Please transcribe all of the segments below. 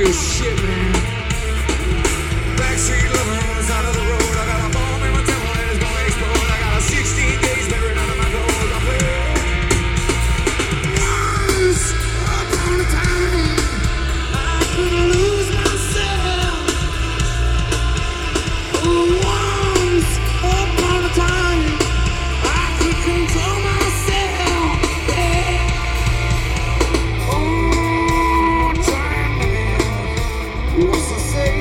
feel shit, man. Backstreet lover on the side of the road. I got a bomb in my temple and it's gonna explode. I got a 16 days buried under my clothes. I play. Once upon a time, I could lose myself. Once upon a time, I could control myself. Yeah. Oh, trying to live. What's to say?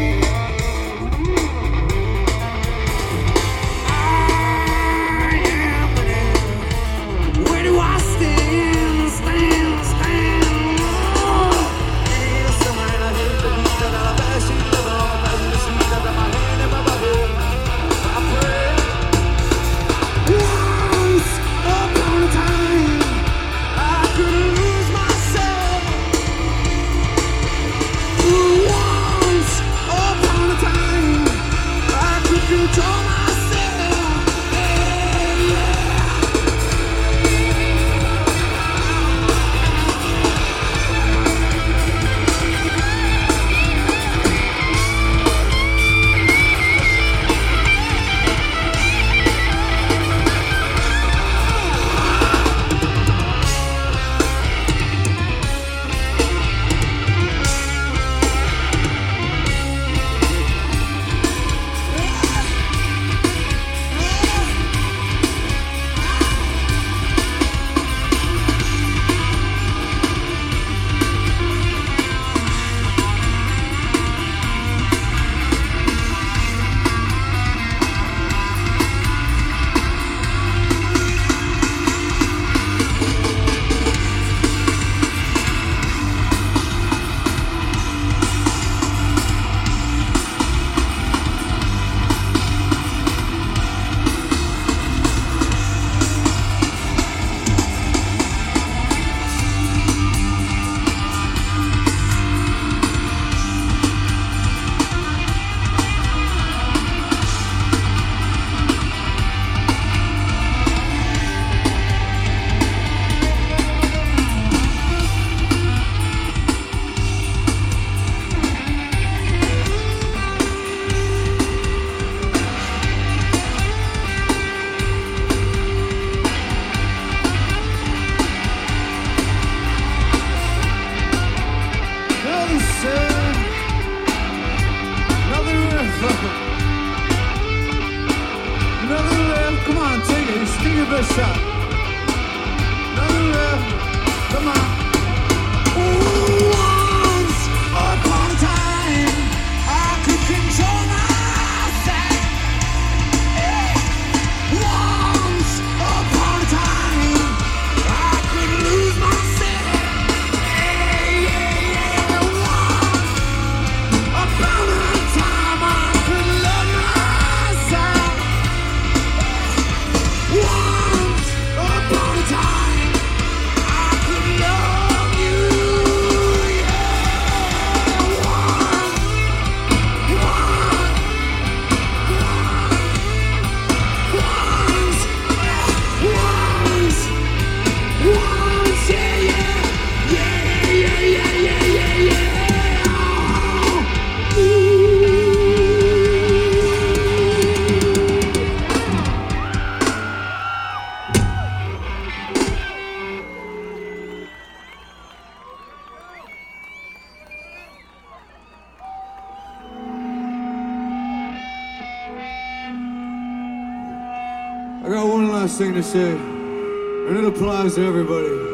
Come on, take it. Just give your best shot. Another riff. Come on. Once upon a time, I could control myself. Once upon a time, I could lose myself. Once upon a time, I could love myself. Once upon a time, I could love you, yeah. Once, yeah, yeah. I got one last thing to say, and it applies to everybody.